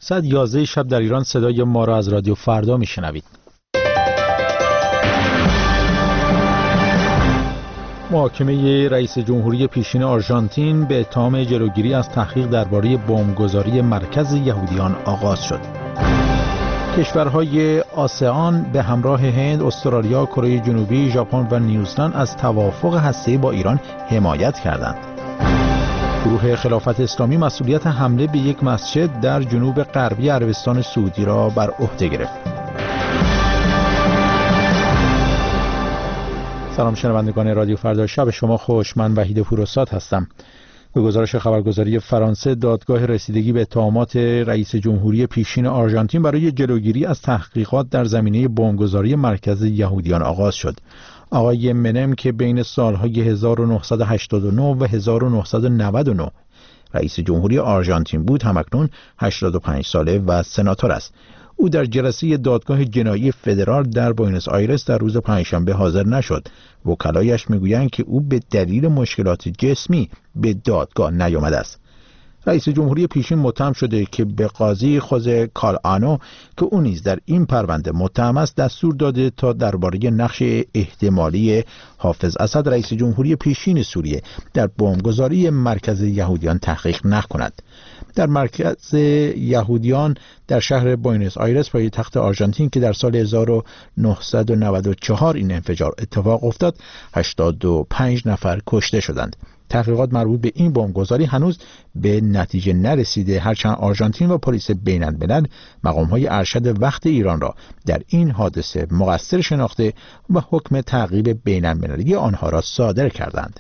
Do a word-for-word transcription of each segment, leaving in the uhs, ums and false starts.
ساعت یازده شب در ایران صدای ما را از رادیو فردا میشنوید. محاکمه رئیس جمهوری پیشین آرژانتین به اتهام جلوگیری از تحقیق درباره بمبگذاری مرکز یهودیان آغاز شد. کشورهای آسیان به همراه هند، استرالیا، کره جنوبی، ژاپن و نیوزلند از توافق هسته‌ای با ایران حمایت کردند. گروه خلافت اسلامی مسئولیت حمله به یک مسجد در جنوب غربی عربستان سعودی را بر عهده گرفت. سلام شنوندگان رادیو فردا، شب شما خوش. من وحید پوروساد هستم. به گزارش خبرگزاری فرانسه، دادگاه رسیدگی به اتهامات رئیس جمهوری پیشین آرژانتین برای جلوگیری از تحقیقات در زمینه بمبگذاری مرکز یهودیان آغاز شد. آقای منم که بین سالهای هزار و نهصد و هشتاد و نه و هزار و نهصد و نود و نه رئیس جمهوری آرژانتین بود، همکنون هشتاد و پنج ساله و سناتور است. او در جلسه دادگاه جنایی فدرال در بوئنوس آیرس در روز پنجشنبه حاضر نشد. وکلایش میگویند که او به دلیل مشکلات جسمی به دادگاه نیامده است. رئیس جمهوری پیشین متهم شده که به قاضی خوزه کالآنو که او نیز در این پرونده متهم است دستور داده تا درباره نقش احتمالی حافظ اسد رئیس جمهوری پیشین سوریه در بمبگذاری مرکز یهودیان تحقیق نکند. در مرکز یهودیان در شهر بوئنوس آیرس پایتخت آرژانتین که در سال هزار و نهصد و نود و چهار این انفجار اتفاق افتاد، هشتاد و پنج نفر کشته شدند. تحقیقات مربوط به این بمبگذاری هنوز به نتیجه نرسیده، هرچند آرژانتین و پلیس بین‌الملل مقام‌های ارشد وقت ایران را در این حادثه مقصر شناخته و حکم تعقیب بین‌المللی آنها را صادر کردند.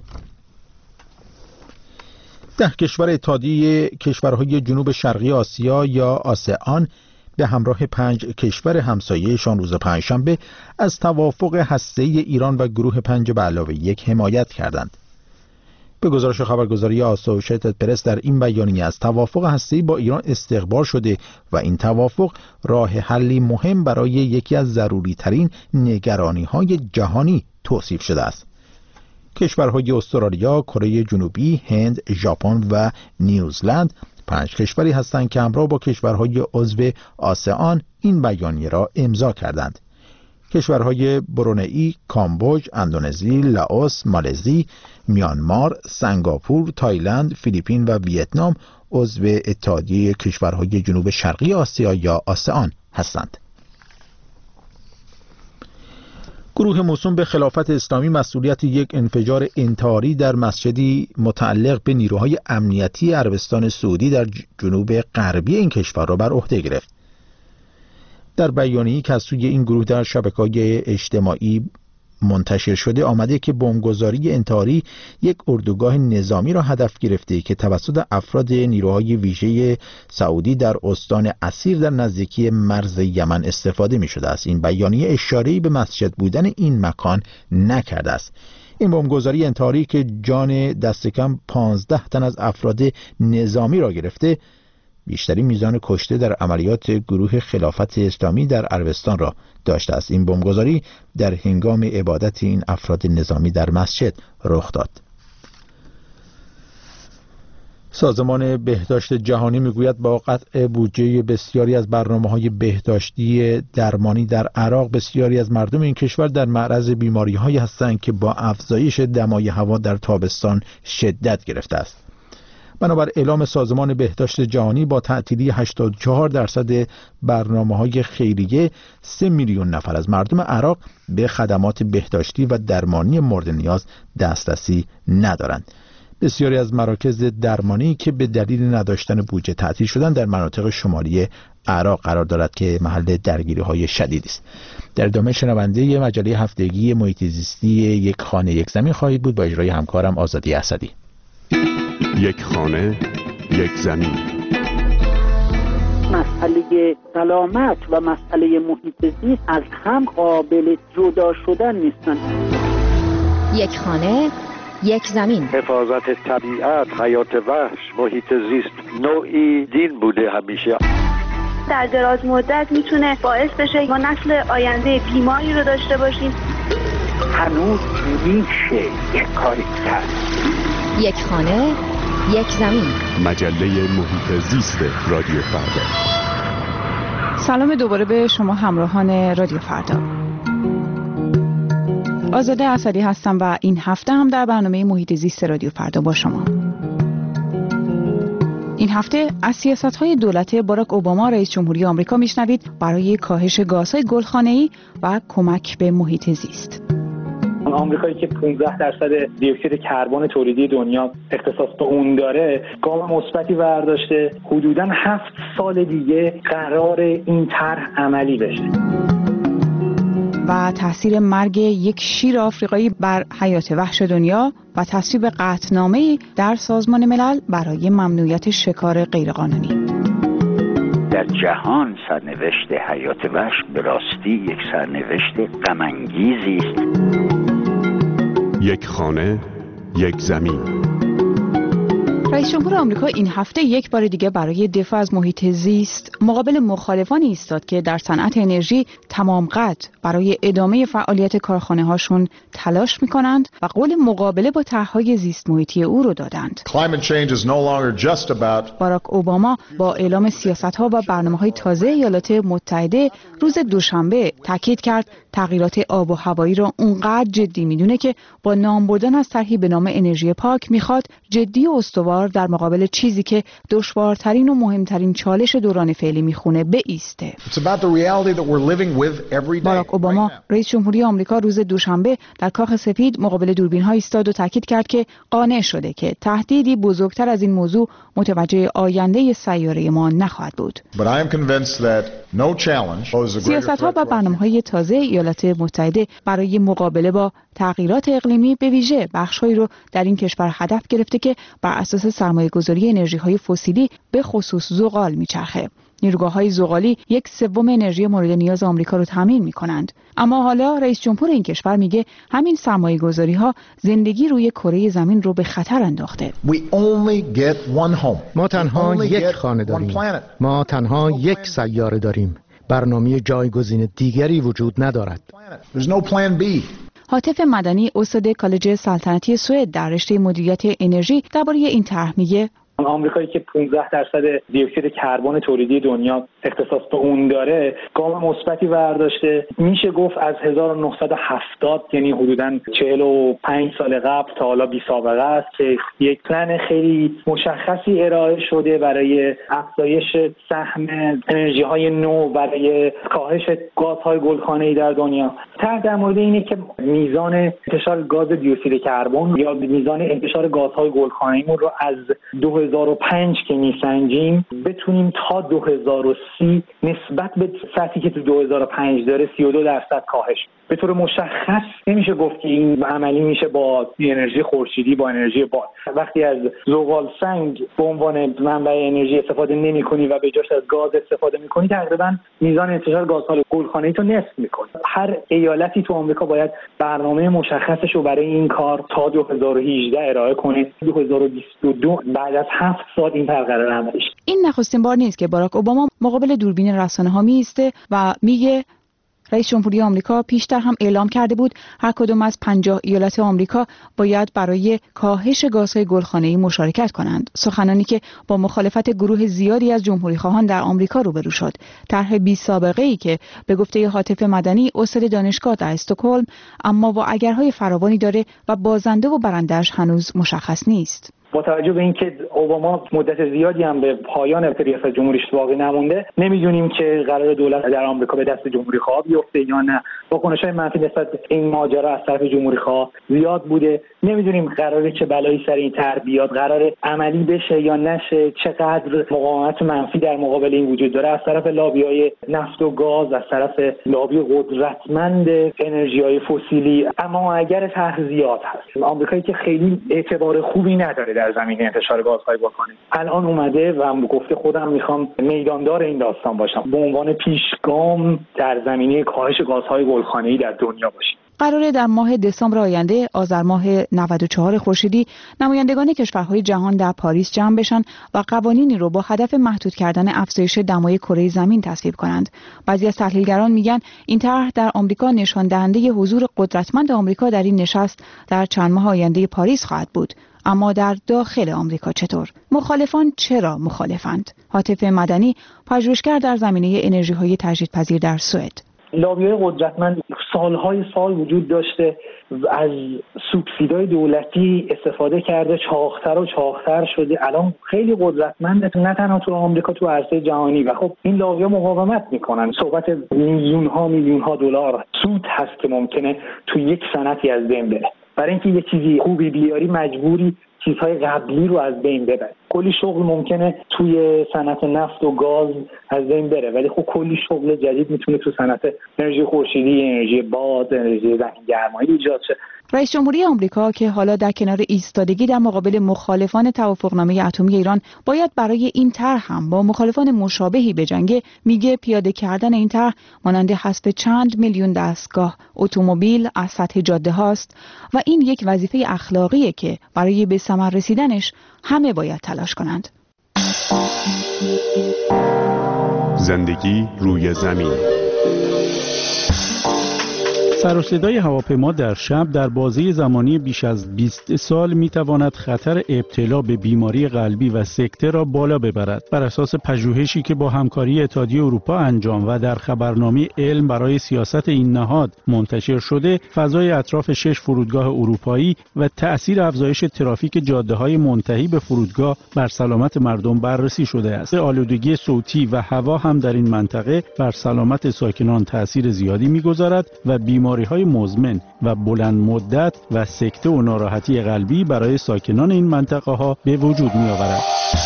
ده کشور اتحادیه کشورهای جنوب شرقی آسیا یا آسیان به همراه پنج کشور همسایه‌شان روز پنجشنبه از توافق هسته‌ای ایران و گروه پنج به علاوه یک حمایت کردند. به گزارش خبرگزاری آسوشیتد پرس، در این بیانیه از توافق هسته‌ای با ایران استقبال شده و این توافق راه حلی مهم برای یکی از ضروری ترین نگرانی‌های جهانی توصیف شده است. کشورهای استرالیا، کره جنوبی، هند، ژاپن و نیوزلند پنج کشوری هستند که همراه با کشورهای عضو آسیان این بیانیه را امضا کردند. کشورهای برونئی، کامبوج، اندونزی، لاوس، مالزی، میانمار، سنگاپور، تایلند، فیلیپین و ویتنام عضو اتحادیه کشورهای جنوب شرقی آسیا یا آسیان هستند. گروه موسوم به خلافت اسلامی مسئولیت یک انفجار انتحاری در مسجدی متعلق به نیروهای امنیتی عربستان سعودی در جنوب غربی این کشور را بر عهده گرفت. در بیانیه‌ای که از سوی این گروه در شبکه‌های اجتماعی منتشر شده آمده که بمبگذاری انتحاری یک اردوگاه نظامی را هدف گرفته که توسط افراد نیروهای ویژه سعودی در استان عسیر در نزدیکی مرز یمن استفاده می شده است. این بیانیه اشاره‌ای به مسجد بودن این مکان نکرده است. این بمبگذاری انتحاری که جان دست کم پانزده تن از افراد نظامی را گرفته، بیشترین میزان کشته در عملیات گروه خلافت اسلامی در عربستان را داشته است. این بمبگذاری در هنگام عبادت این افراد نظامی در مسجد رخ داد. سازمان بهداشت جهانی میگوید با قطع بودجه بسیاری از برنامه‌های بهداشتی درمانی در عراق، بسیاری از مردم این کشور در معرض بیماری‌هایی هستند که با افزایش دمای هوا در تابستان شدت گرفته است. بنابر اعلام سازمان بهداشت جهانی، با تعطیلی هشتاد و چهار درصد برنامه‌های خیریه، سه میلیون نفر از مردم عراق به خدمات بهداشتی و درمانی مورد نیاز دسترسی ندارند. بسیاری از مراکز درمانی که به دلیل نداشتن بودجه تعطیل شدن در مناطق شمالی عراق قرار دارد که محل درگیری‌های شدیدی است. در ادامه شنونده مجله هفتگی محیط زیستی یک خانه یک زمین خواهید بود با اجرای همکارم آزادی اسدی. یک خانه یک زمین. مسئله سلامت و مسئله محیط زیست از هم قابل جدا شدن نیستند. یک خانه یک زمین. حفاظت طبیعت، حیات وحش، محیط زیست نوعی دین بوده همیشه. در دراز مدت میتونه باعث بشه ما نسل آینده بیماری رو داشته باشیم. هنوز میشه یک کاری کرد. یک خانه یک زمین. مجله محیط زیست رادیو فردا. سلام دوباره به شما همراهان رادیو فردا. آزاده اسدی هستم و این هفته هم در برنامه محیط زیست رادیو فردا با شما. این هفته از سیاست‌های دولت باراک اوباما رئیس جمهوری آمریکا میشنوید برای کاهش گازهای گلخانه‌ای و کمک به محیط زیست. آمریکایی که پانزده درصد دیوکسید کربن تولیدی دنیا اختصاص به اون داره، گام مثبتی برداشته. حدوداً هفت سال دیگه قرار این طرح عملی بشه. و تاثیر مرگ یک شیر آفریقایی بر حیات وحش دنیا و تصویب قطعنامه‌ای در سازمان ملل برای ممنوعیت شکار غیرقانونی. در جهان سرنوشت حیات وحش به راستی یک سرنوشت غم‌انگیزی است. یک خانه، یک زمین. رئیس جمهور آمریکا این هفته یک بار دیگه برای دفاع از محیط زیست مقابل مخالفانی ایستاد که در صنعت انرژی تمام قد برای ادامه فعالیت کارخانه هاشون تلاش میکنند و قول مقابله با طرح‌های زیست محیطی او رو دادند. باراک اوباما با اعلام سیاست‌ها و برنامه‌های تازه ایالات متحده روز دوشنبه تاکید کرد تغییرات آب و هوایی را اونقدر جدی میدونه که با نام بردن از طرحی به نام انرژی پاک میخواد جدی و استوار در مقابل چیزی که دشوارترین و مهمترین چالش دوران فعلی میخونه بایسته. باراک اوباما رئیس جمهوری آمریکا روز دوشنبه در کاخ سفید مقابل دوربین‌ها ایستاد و تاکید کرد که قانع شده که تهدیدی بزرگتر از این موضوع متوجه آینده سیاره ما نخواهد بود. سیاست‌ها و برنامه‌های تازه ایالات متحده برای مقابله با تغییرات اقلیمی به ویژه بخش‌هایی رو در این کشور هدف گرفته که بر اساس سرمایه‌گذاری انرژی‌های فسیلی به خصوص زغال میچرخه. نیروگاه‌های زغالی یک سوم انرژی مورد نیاز آمریکا رو تامین می‌کنند. اما حالا رئیس جمهور این کشور میگه همین سرمایه‌گذاری‌ها زندگی روی کره زمین رو به خطر انداخته. ما تنها یک خانه داریم. ما تنها یک سیاره داریم. برنامه جایگزین دیگری وجود ندارد. هاتف مدنی استاد کالج سلطنتی سوئد در رشته مدیریت انرژی درباره این طرح میگه آمریکایی که پانزده درصد دیوکسید کربن تولیدی دنیا اختصاص به اون داره، گام مثبتی برداشته. میشه گفت از هزار و نهصد و هفتاد یعنی حدوداً چهل و پنج سال قبل تا حالا بی سابقه است که یک پلن خیلی مشخصی ارائه شده برای افزایش سهم انرژی‌های نو، برای کاهش گازهای گلخانه‌ای در دنیا. طرح در مورد اینه که میزان انتشار گاز دیوکسید کربن یا میزان انتشار گازهای گلخانه‌ایمون رو از دو هزار و پنج که میسنجیم بتونیم تا دو هزار و سی نسبت به سطحی که تو دو هزار و پنج داره سی و دو درصد کاهش. به طور مشخص نمیشه گفت که این عملی میشه با انرژی خورشیدی، با انرژی باد. وقتی از زغال سنگ به عنوان منبع انرژی استفاده نمی‌کنی و به جاش از گاز استفاده می‌کنی، تقریبا میزان انتشار گازهای گلخانه‌ای تو نصف می‌کنی. هر ایالتی تو آمریکا باید برنامه مشخصش رو برای این کار تا دو هزار و هجده ارائه کنه. دو هزار و بیست و دو بعد از هفت سال این طرح قرار عملی شه. این نخستین بار نیست که باراک اوباما مقابل دوربین رسانه‌ها می‌ایسته و میگه رئیس جمهوری آمریکا پیشتر هم اعلام کرده بود هر کدام از پنجاه ایالت آمریکا باید برای کاهش گازهای گلخانه‌ای مشارکت کنند. سخنانی که با مخالفت گروه زیادی از جمهوری‌خواهان در آمریکا روبرو شد. طرح بی سابقه‌ای که به گفته هاتف مدنی استاد دانشگاه در استکهلم اما با اگرهای فراوانی داره و بازنده و برنده‌اش هنوز مشخص نیست. با توجه به اینکه اوباما مدت زیادی هم به پایان ریاست جمهوریش باقی نمونده، نمیدونیم که قرار دولت در آمریکا به دست جمهوری‌خواه بیفته یا نه. واکنش‌های منفی نسبت به این ماجرا از طرف جمهوری‌خواه زیاد بوده. نمیدونیم قراره چه بلایی سر این طرح بیاد، قراره عملی بشه یا نشه، چقدر مقاومت منفی در مقابل این وجود داره از طرف لابی‌های نفت و گاز، از طرف لابی قدرتمند انرژی‌های فسیلی. اما اگر طرح زیاد هست، آمریکایی که خیلی اعتبار خوبی نداره در زمینه انتشار گازهای گلخانه‌ای، الان اومده و هم گفته خودم میخوام میداندار این داستان باشم، به عنوان پیشگام در زمینه کاهش گازهای گلخانه‌ای در دنیا باشیم. قراره در ماه دسامبر آینده آذر ماه نود و چهار خورشیدی نمایندگان کشورهای جهان در پاریس جمع بشن و قوانینی رو با هدف محدود کردن افزایش دمای کره زمین تصویب کنند. بعضی از تحلیلگران میگن این طرح در آمریکا نشان دهنده حضور قدرتمند آمریکا در این نشست در چند ماه آینده پاریس خواهد بود. اما در داخل آمریکا چطور؟ مخالفان چرا مخالفند؟ عاطف مدنی، پژوهشگر در زمینه انرژی‌های تجدیدپذیر در سوئد. لابی‌های قدرتمند سالهای سال وجود داشته، از سوبسیدای دولتی استفاده کرده، چاق‌تر و چاق‌تر شده، الان خیلی قدرتمنده، نه تنها تو آمریکا، تو عرصه جهانی. و خب این لابی‌ها مقاومت میکنن. صحبت میلیون ها میلیون ها دلار سود هست که ممکنه تو یک صنعتی از بین بره. برای اینکه یه چیزی خوبی بیاری مجبوری چیزهای قبلی رو از بین ببری. کلی شغل ممکنه توی صنعت نفت و گاز از بین بره، ولی خب کلی شغل جدید میتونه تو صنعت انرژی خورشیدی، انرژی باد، انرژی زمین‌گرمایی ایجاد شه. رئیس جمهوری آمریکا که حالا در کنار ایستادگی در مقابل مخالفان توافقنامه اتمی ایران باید برای این طرح هم با مخالفان مشابهی بجنگه، میگه پیاده کردن این طرح مانند حذف چند میلیون دستگاه اتومبیل از سطح جاده هاست و این یک وظیفه اخلاقیه که برای به ثمر رسیدنش همه باید تلاش کنند. زندگی روی زمین. سر و صدای هواپیما در شب در بازه زمانی بیش از بیست سال میتواند خطر ابتلا به بیماری قلبی و سکته را بالا ببرد. بر اساس پژوهشی که با همکاری اتحادیه اروپا انجام و در خبرنامه علم برای سیاست این نهاد منتشر شده، فضای اطراف شش فرودگاه اروپایی و تأثیر افزایش ترافیک جاده‌های منتهی به فرودگاه بر سلامت مردم بررسی شده است. آلودگی صوتی و هوا هم در این منطقه بر سلامت ساکنان تأثیر زیادی می‌گذارد و بیماری بیماری‌های مزمن و بلند مدت و سکته و ناراحتی قلبی برای ساکنان این منطقه‌ها به وجود می‌آورد.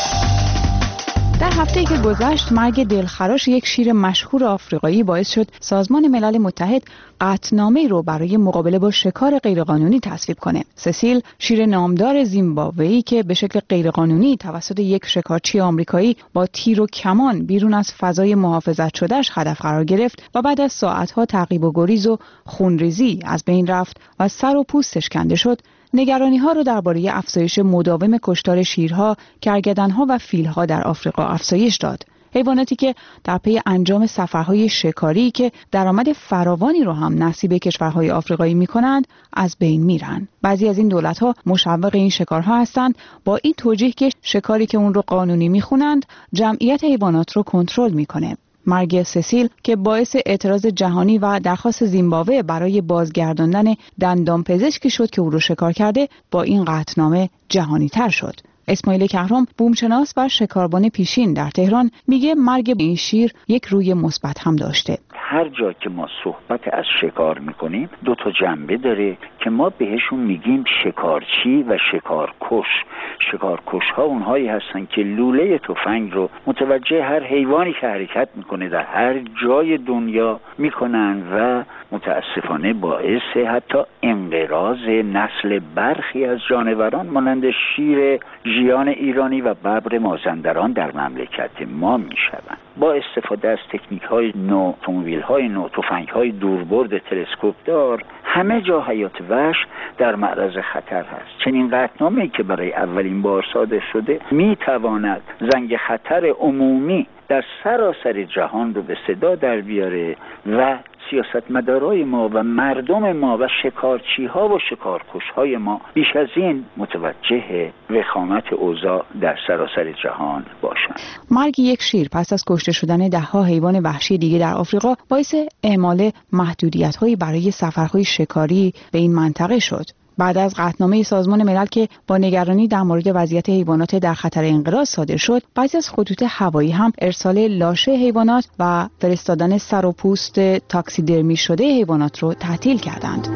در هفته‌ای که گذشت مرگ دلخراش یک شیر مشهور آفریقایی باعث شد سازمان ملل متحد قطعنامه‌ای رو برای مقابله با شکار غیرقانونی تصویب کنه. سسیل، شیر نامدار زیمبابویی که به شکل غیرقانونی توسط یک شکارچی آمریکایی با تیر و کمان بیرون از فضای محافظت شده‌اش هدف قرار گرفت و بعد از ساعت‌ها تعقیب و گریز و خونریزی از بین رفت و سر و پوستش کنده شد، نگرانی‌ها را درباره افزایش مداوم کشتار شیرها، کرگدن‌ها و فیل‌ها در آفریقا افزایش داد. حیواناتی که در پی انجام سفرهای شکاری که درآمد فراوانی رو هم نصیب کشورهای آفریقایی می‌کنند، از بین میرن. بعضی از این دولت‌ها مشوق این شکارها هستند، با این توجیه که شکاری که اون رو قانونی می‌خونند، جمعیت حیوانات رو کنترل می‌کنه. مرگ سسیل که باعث اعتراض جهانی و درخواست زیمبابوه برای بازگرداندن دندانپزشکی شد که او رو شکار کرده، با این قطعنامه جهانی تر شد. اسماعیل کهرام، بومشناس و شکاربان پیشین در تهران، میگه مرگ این شیر یک روی مثبت هم داشته. هر جا که ما صحبت از شکار میکنیم دو تا جنبه داره که ما بهشون میگیم شکارچی و شکارکش. شکارکش ها اونهایی هستن که لوله تفنگ رو متوجه هر حیوانی که حرکت میکنه در هر جای دنیا میکنن و متاسفانه باعث حتی انقراض نسل برخی از جانوران مانند شیر ژیان ایرانی و ببر مازندران در مملکت ما میشوند. با استفاده از تکنیک های نو، اتومبیل های نو، تفنگ های دوربرد تلسکوپ دار، همه جا حیات وحش در معرض خطر هست. چنین قطعنامه‌ای که برای اولین بار صادر شده میتواند زنگ خطر عمومی در سراسر جهان رو به صدا در بیاره و سیاستمدارای ما و مردم ما و شکارچی ها و شکارکش های ما بیش از این متوجه وخامت اوضاع در سراسر جهان باشند. مرگ یک شیر پس از کشته شدن ده ها حیوان وحشی دیگه در آفریقا باعث اعمال محدودیت‌هایی برای سفرهای شکاری به این منطقه شد. بعد از قطعنامه سازمان ملل که با نگرانی در مورد وضعیت حیوانات در خطر انقراض صادر شد، بعضی از خطوط هوایی هم ارسال لاشه حیوانات و فرستادن سر و پوست تاکسیدرمی شده حیوانات رو تعطیل کردند.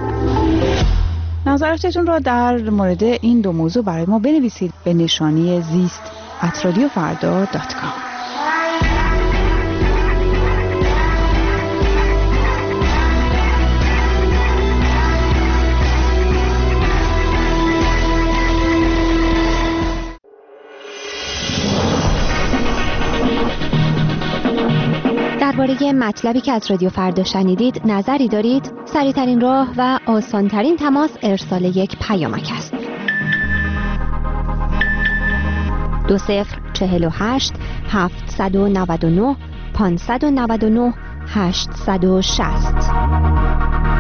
نظراتتون را در مورد این دو موضوع برای ما بنویسید به نشانی زیست ات رادیو فردا دات کام. درباره مطلبی که از رادیو فردا شنیدید نظری دارید؟ سریع‌ترین راه و آسان‌ترین تماس ارسال یک پیامک است. دو صفر چهل و هشت هفتصد و نود و نه پانصد و نود و نه هشتصد و شصت.